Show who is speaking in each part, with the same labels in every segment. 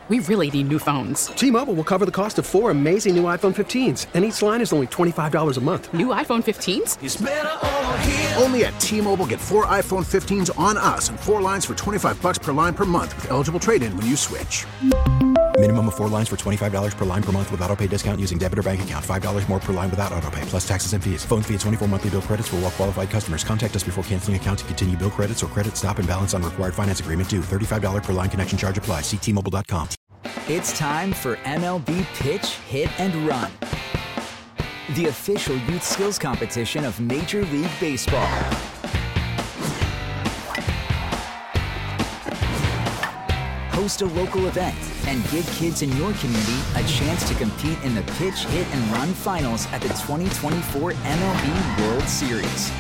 Speaker 1: We really need new phones.
Speaker 2: T-Mobile will cover the cost of 4 amazing new iPhone 15s, and each line is only $25 a month.
Speaker 1: New iPhone 15s?
Speaker 3: It's better over here.
Speaker 4: Only at T-Mobile, get 4 iPhone 15s on us and 4 lines for $25 per line per month with eligible trade-in when you switch.
Speaker 5: Minimum of 4 lines for $25 per line per month with autopay discount using debit or bank account. $5 more per line without autopay, plus taxes and fees. Phone fee at 24 monthly bill credits for well-qualified customers. Contact us before canceling account to continue bill credits or credit stop and balance on required finance agreement due. $35 per line connection charge applies. See T-Mobile.com.
Speaker 6: It's time for MLB Pitch, Hit, and Run, the official youth skills competition of Major League Baseball. Host a local event and give kids in your community a chance to compete in the Pitch, Hit, and Run finals at the 2024 MLB World Series.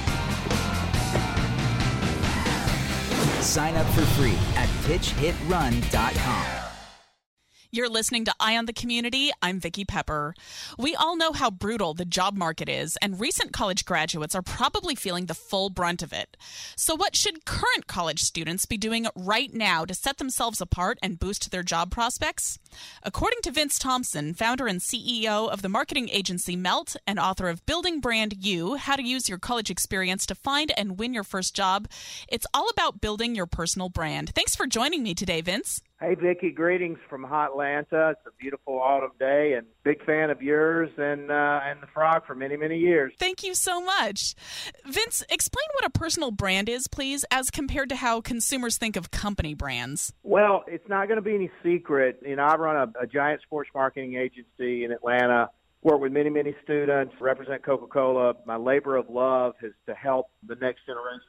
Speaker 6: Sign up for free at pitchhitrun.com.
Speaker 7: You're listening to Eye on the Community. I'm Vicki Pepper. We all know how brutal the job market is, and recent college graduates are probably feeling the full brunt of it. So what should current college students be doing right now to set themselves apart and boost their job prospects? According to Vince Thompson, founder and CEO of the marketing agency Melt and author of Building Brand You, How to Use Your College Experience to Find and Win Your First Job, it's all about building your personal brand. Thanks for joining me today, Vince.
Speaker 8: Hey, Vicki, greetings from Hotlanta. It's a beautiful autumn day, and big fan of yours and the Frog for many, many years.
Speaker 7: Thank you so much. Vince, explain what a personal brand is, please, as compared to how consumers think of company brands.
Speaker 8: Well, it's not going to be any secret. You know, I run a giant sports marketing agency in Atlanta, work with many, many students, represent Coca-Cola. My labor of love is to help the next generation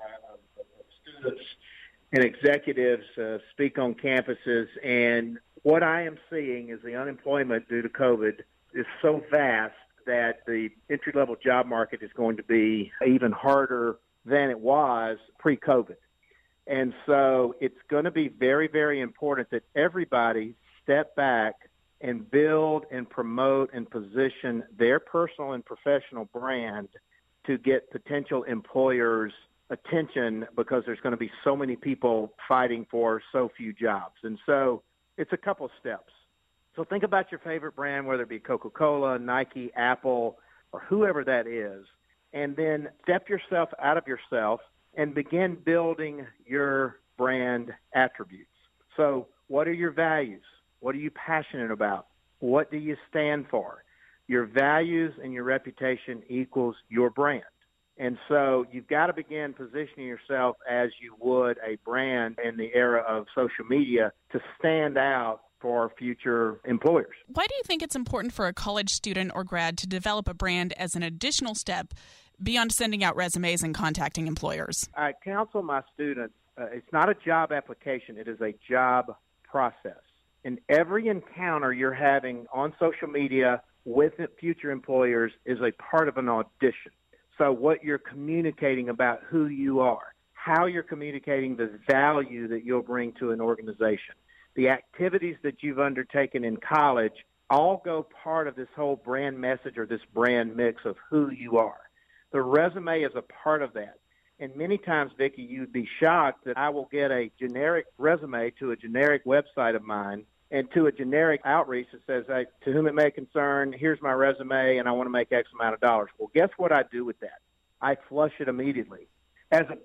Speaker 8: of students and executives speak on campuses. And what I am seeing is the unemployment due to COVID is so vast that the entry-level job market is going to be even harder than it was pre-COVID. And so it's going to be very, very important that everybody step back and build and promote and position their personal and professional brand to get potential employers' attention, because there's going to be so many people fighting for so few jobs. And so it's a couple steps. So think about your favorite brand, whether it be Coca-Cola, Nike, Apple, or whoever that is, and then step yourself out of yourself and begin building your brand attributes. So what are your values? What are you passionate about? What do you stand for? Your values and your reputation equals your brand. And so you've got to begin positioning yourself as you would a brand in the era of social media to stand out for future employers.
Speaker 7: Why do you think it's important for a college student or grad to develop a brand as an additional step beyond sending out resumes and contacting employers?
Speaker 8: I counsel my students, it's not a job application, it is a job process. And every encounter you're having on social media with future employers is a part of an audition. So what you're communicating about who you are, how you're communicating the value that you'll bring to an organization, the activities that you've undertaken in college all go part of this whole brand message or this brand mix of who you are. The resume is a part of that. And many times, Vicki, you'd be shocked that I will get a generic resume to a generic website of mine and to a generic outreach that says, hey, to whom it may concern, here's my resume, and I want to make X amount of dollars. Well, guess what I do with that? I flush it immediately. As opposed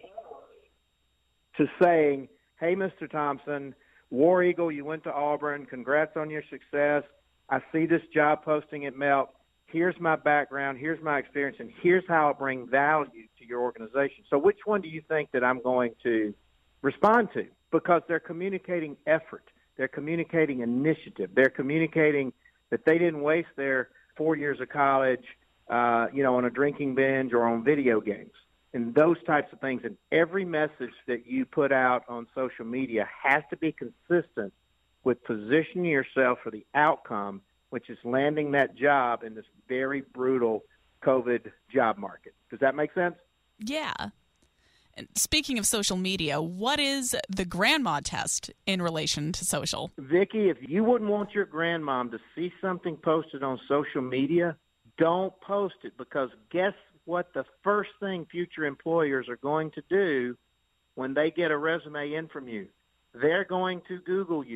Speaker 8: to saying, hey, Mr. Thompson, War Eagle, you went to Auburn. Congrats on your success. I see this job posting at Melt. Here's my background. Here's my experience, and here's how I bring value to your organization. So which one do you think that I'm going to respond to? Because they're communicating effort. They're communicating initiative. They're communicating that they didn't waste their 4 years of college, on a drinking binge or on video games and those types of things. And every message that you put out on social media has to be consistent with positioning yourself for the outcome, which is landing that job in this very brutal COVID job market. Does that make sense?
Speaker 7: Yeah. And speaking of social media, what is the grandma test in relation to social?
Speaker 8: Vicki, if you wouldn't want your grandmom to see something posted on social media, don't post it, because guess what the first thing future employers are going to do when they get a resume in from you? They're going to Google you.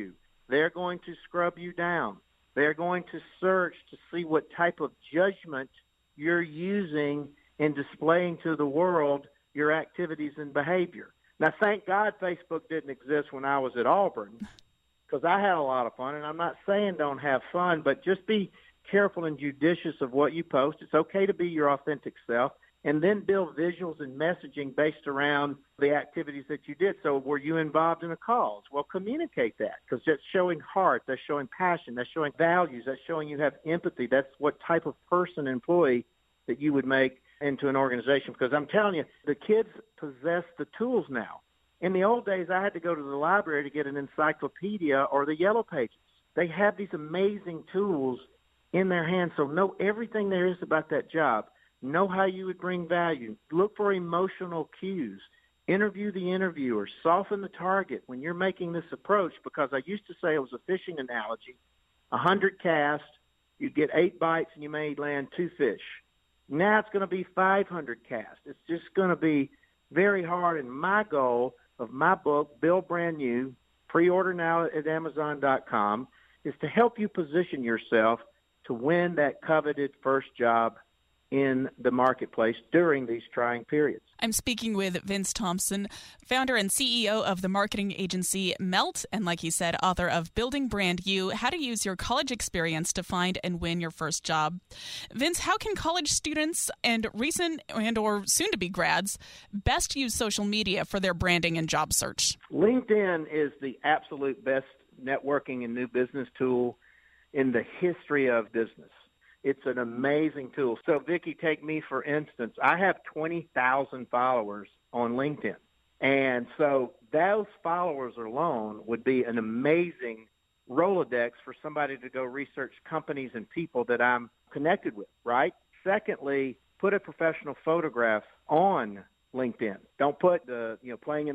Speaker 8: They're going to scrub you down. They're going to search to see what type of judgment you're using in displaying to the world your activities and behavior. Now, thank God Facebook didn't exist when I was at Auburn, because I had a lot of fun, and I'm not saying don't have fun, but just be careful and judicious of what you post. It's okay to be your authentic self, and then build visuals and messaging based around the activities that you did. So were you involved in a cause? Well, communicate that, because that's showing heart, that's showing passion, that's showing values, that's showing you have empathy. That's what type of person, employee that you would make into an organization, because I'm telling you, the kids possess the tools now. In the old days, I had to go to the library to get an encyclopedia or the Yellow Pages. They have these amazing tools in their hands, so know everything there is about that job. Know how you would bring value. Look for emotional cues. Interview the interviewer. Soften the target when you're making this approach, because I used to say, it was a fishing analogy, 100 casts, you'd get 8 bites and you may land 2 fish. Now it's going to be 500 casts. It's just going to be very hard. And my goal of my book, Build Brand New, pre-order now at Amazon.com, is to help you position yourself to win that coveted first job in the marketplace during these trying periods.
Speaker 7: I'm speaking with Vince Thompson, founder and CEO of the marketing agency Melt, and like he said, author of Building Brand You, How to Use Your College Experience to Find and Win Your First Job. Vince, how can college students and recent and or soon-to-be grads best use social media for their branding and job search?
Speaker 8: LinkedIn is the absolute best networking and new business tool in the history of business. It's an amazing tool. So, Vicki, take me, for instance. I have 20,000 followers on LinkedIn. And so those followers alone would be an amazing Rolodex for somebody to go research companies and people that I'm connected with, right? Secondly, put a professional photograph on LinkedIn. Don't put the, playing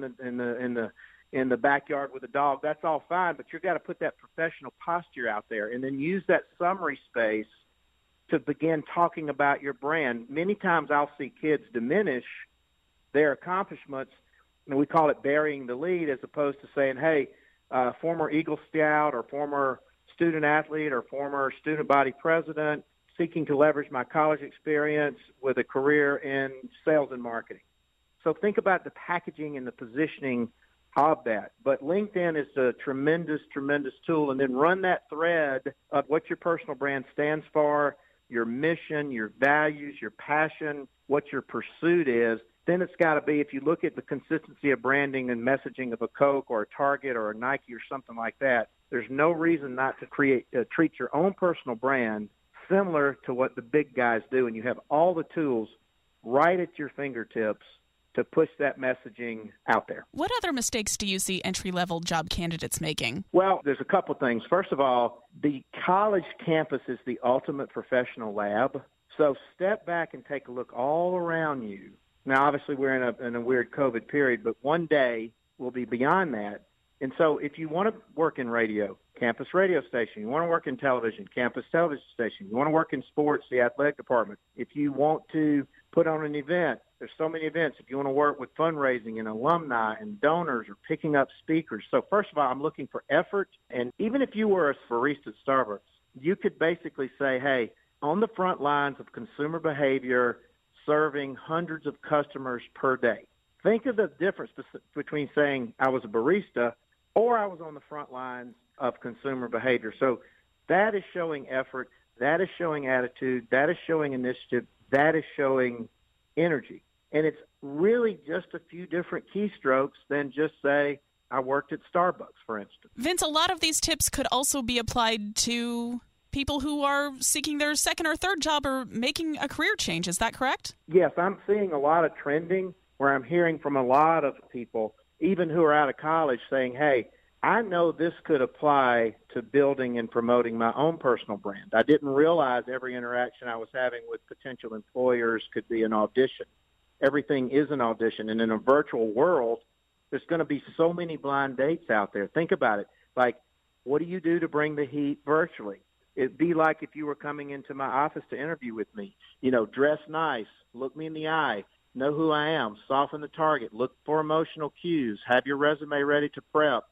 Speaker 8: in the backyard with a dog. That's all fine, but you've got to put that professional posture out there, and then use that summary space to begin talking about your brand. Many times I'll see kids diminish their accomplishments, and we call it burying the lead, as opposed to saying, hey, former Eagle Scout or former student athlete or former student body president seeking to leverage my college experience with a career in sales and marketing. So think about the packaging and the positioning of that. But LinkedIn is a tremendous, tremendous tool, and then run that thread of what your personal brand stands for, your mission, your values, your passion, what your pursuit is. Then it's got to be, if you look at the consistency of branding and messaging of a Coke or a Target or a Nike or something like that, there's no reason not to treat your own personal brand similar to what the big guys do. And you have all the tools right at your fingertips to push that messaging out there.
Speaker 7: What other mistakes do you see entry-level job candidates making?
Speaker 8: Well, there's a couple things. First of all, the college campus is the ultimate professional lab. So step back and take a look all around you. Now, obviously, we're in a weird COVID period, but one day we'll be beyond that. And so if you want to work in radio, campus radio station. You want to work in television, campus television station. You want to work in sports, the athletic department. If you want to put on an event, there's so many events. If you want to work with fundraising and alumni and donors or picking up speakers. So first of all, I'm looking for effort. And even if you were a barista at Starbucks, you could basically say, hey, on the front lines of consumer behavior, serving hundreds of customers per day. Think of the difference between saying I was a barista or I was on the front lines of consumer behavior. So that is showing effort. That is showing attitude. That is showing initiative. That is showing energy. And it's really just a few different keystrokes than just say, I worked at Starbucks, for instance.
Speaker 7: Vince, a lot of these tips could also be applied to people who are seeking their second or third job or making a career change. Is that correct?
Speaker 8: Yes, I'm seeing a lot of trending where I'm hearing from a lot of people, even who are out of college, saying, hey, I know this could apply to building and promoting my own personal brand. I didn't realize every interaction I was having with potential employers could be an audition. Everything is an audition. And in a virtual world, there's going to be so many blind dates out there. Think about it. Like, what do you do to bring the heat virtually? It'd be like if you were coming into my office to interview with me. Dress nice, look me in the eye, know who I am, soften the target, look for emotional cues, have your resume ready to prep,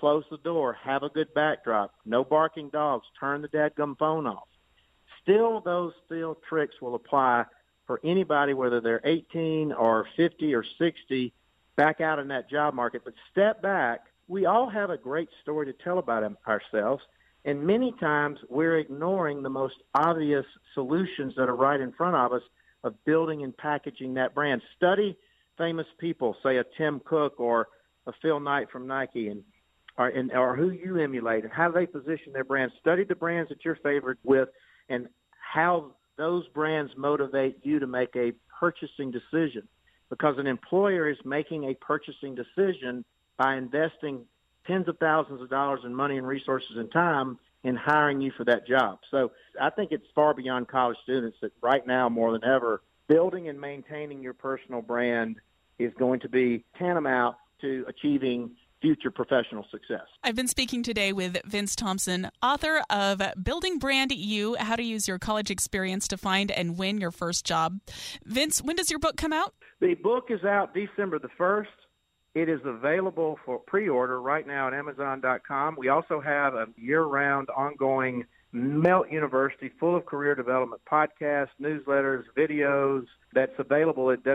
Speaker 8: close the door, have a good backdrop, no barking dogs, turn the dadgum phone off. Still, those tricks will apply for anybody, whether they're 18 or 50 or 60, back out in that job market. But step back. We all have a great story to tell about ourselves, and many times we're ignoring the most obvious solutions that are right in front of us of building and packaging that brand. Study famous people, say a Tim Cook or a Phil Knight from Nike, or who you emulate and how they position their brands. Study the brands that you're favored with and how those brands motivate you to make a purchasing decision, because an employer is making a purchasing decision by investing tens of thousands of dollars in money and resources and time in hiring you for that job. So I think it's far beyond college students that right now, more than ever, building and maintaining your personal brand is going to be tantamount to achieving future professional success.
Speaker 7: I've been speaking today with Vince Thompson, author of Building Brand You, How to Use Your College Experience to Find and Win Your First Job. Vince, when does your book come out?
Speaker 8: The book is out December the 1st. It is available for pre-order right now at Amazon.com. We also have a year-round ongoing Melt University full of career development podcasts, newsletters, videos that's available at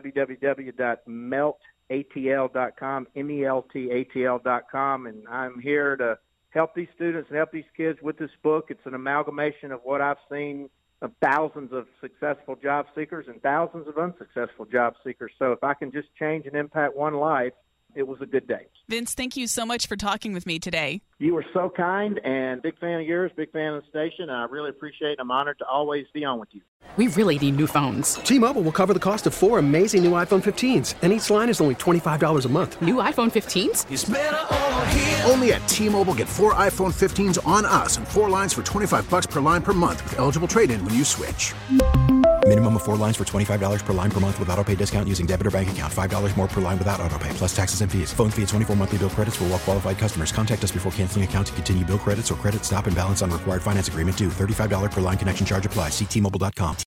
Speaker 8: www.meltatl.com, meltatl.com. And I'm here to help these students and help these kids with this book. It's an amalgamation of what I've seen of thousands of successful job seekers and thousands of unsuccessful job seekers. So if I can just change and impact one life, it was a good day.
Speaker 7: Vince, thank you so much for talking with me today.
Speaker 8: You were so kind, and big fan of yours, big fan of the station, and I really appreciate it. I'm honored to always be on with you.
Speaker 1: We really need new phones.
Speaker 2: T-Mobile will cover the cost of 4 amazing new iPhone 15s, and each line is only $25 a month.
Speaker 1: New iPhone 15s?
Speaker 4: It's better over here. Only at T-Mobile, get 4 iPhone 15s on us and 4 lines for $25 per line per month with eligible trade-in when you switch.
Speaker 5: Minimum of 4 lines for $25 per line per month with auto-pay discount using debit or bank account. $5 more per line without auto-pay, plus taxes and fees. Phone fee at 24 monthly bill credits for well-qualified customers. Contact us before canceling account to continue bill credits or credit stop and balance on required finance agreement due. $35 per line connection charge applies. See T-Mobile.com.